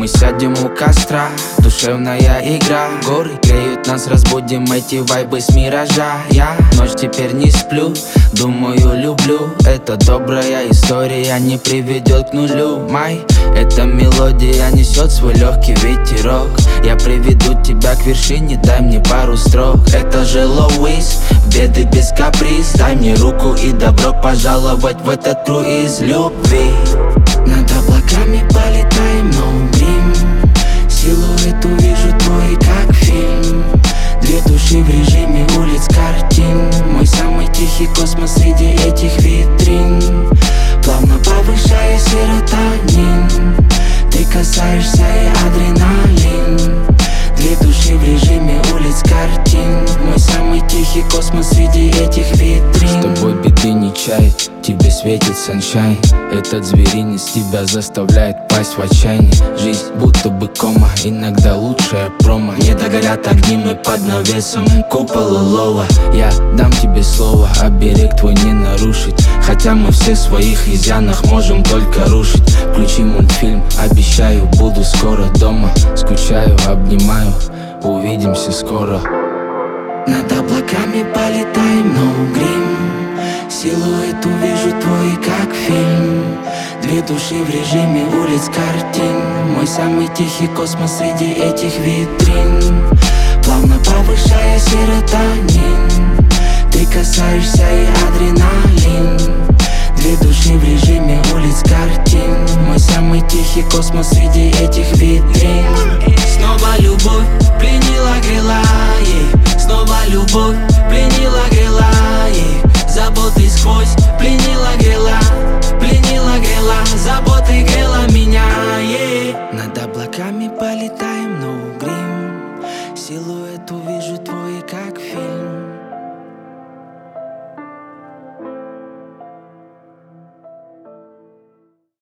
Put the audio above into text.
Мы сядем у костра, душевная игра. Горы греют нас, разбудим эти вайбы с миража. Я ночь теперь не сплю, думаю, люблю. Это добрая история не приведет к нулю. Май, эта мелодия несет свой легкий ветерок. Я приведу тебя к вершине, дай мне пару строк. Это же Лоуис, беды без каприз. Дай мне руку и добро пожаловать в этот круиз любви. Над облаками полетаем, no грим. Силуэт увижу твой, как фильм. Две души в режиме улиц картин. Мой самый тихий космос среди этих витрин. Плавно повышая серотонин, ты касаешься и адреналин. Две души в режиме улиц картин. Мой самый тихий космос среди этих витрин. С тобой беды не чает, тебе светит саншайн. Этот зверинец тебя заставляет пасть в отчаянии. Жизнь будто бы кома, иногда лучшая промо. Не догорят огни, мы под навесом купола лова. Я дам тебе слово, оберег твой не нарушить. Хотя мы все в своих изъянах можем только рушить. Включи мультфильм, обещаю, буду скоро дома. Скучаю, обнимаю, увидимся скоро. Над облаками полетаем, no грим. Силуэт увижу твой, как фильм. Две души в режиме улиц картин. Мой самый тихий космос среди этих витрин. Плавно повышая серотонин, ты касаешься и адреналин. Две души в режиме улиц картин. Мой самый тихий космос среди этих витрин. Снова любовь пленила, грела, ей. Снова любовь пленила, грела, ей. Заботы сквозь